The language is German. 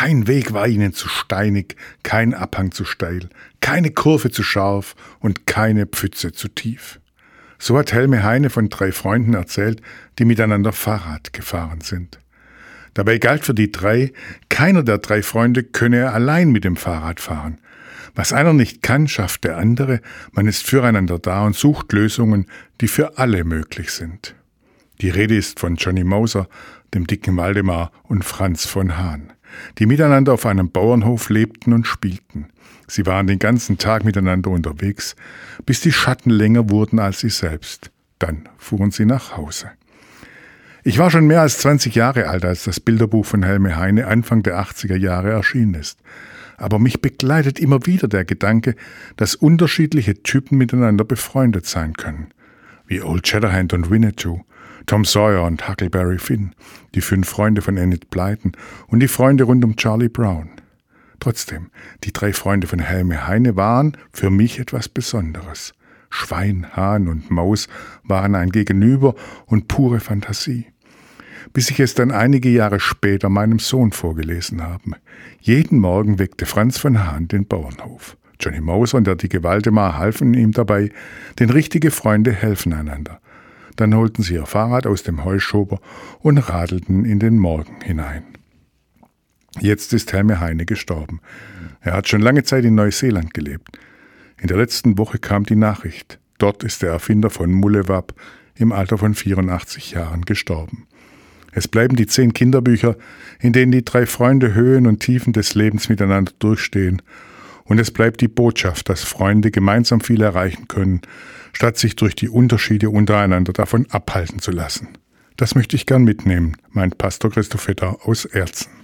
Kein Weg war ihnen zu steinig, kein Abhang zu steil, keine Kurve zu scharf und keine Pfütze zu tief. So hat Helme Heine von 3 Freunden erzählt, die miteinander Fahrrad gefahren sind. Dabei galt für die 3, keiner der 3 Freunde könne allein mit dem Fahrrad fahren. Was einer nicht kann, schafft der andere, man ist füreinander da und sucht Lösungen, die für alle möglich sind. Die Rede ist von Johnny Moser, dem dicken Waldemar und Franz von Hahn, die miteinander auf einem Bauernhof lebten und spielten. Sie waren den ganzen Tag miteinander unterwegs, bis die Schatten länger wurden als sie selbst. Dann fuhren sie nach Hause. Ich war schon mehr als 20 Jahre alt, als das Bilderbuch von Helme Heine Anfang der 80er Jahre erschienen ist. Aber mich begleitet immer wieder der Gedanke, dass unterschiedliche Typen miteinander befreundet sein können. Wie Old Shatterhand und Winnetou, Tom Sawyer und Huckleberry Finn, die 5 Freunde von Enid Blyton und die Freunde rund um Charlie Brown. Trotzdem, die 3 Freunde von Helme Heine waren für mich etwas Besonderes. Schwein, Hahn und Maus waren ein Gegenüber und pure Fantasie. Bis ich es dann einige Jahre später meinem Sohn vorgelesen habe. Jeden Morgen weckte Franz von Hahn den Bauernhof. Johnny Moser und der dicke Waldemar halfen ihm dabei, denn richtige Freunde helfen einander. Dann holten sie ihr Fahrrad aus dem Heuschober und radelten in den Morgen hinein. Jetzt ist Helme Heine gestorben. Er hat schon lange Zeit in Neuseeland gelebt. In der letzten Woche kam die Nachricht. Dort ist der Erfinder von Mullewab im Alter von 84 Jahren gestorben. Es bleiben die 10 Kinderbücher, in denen die 3 Freunde Höhen und Tiefen des Lebens miteinander durchstehen. Und es bleibt die Botschaft, dass Freunde gemeinsam viel erreichen können, statt sich durch die Unterschiede untereinander davon abhalten zu lassen. Das möchte ich gern mitnehmen, meint Pastor Christoph Vetter aus Erzen.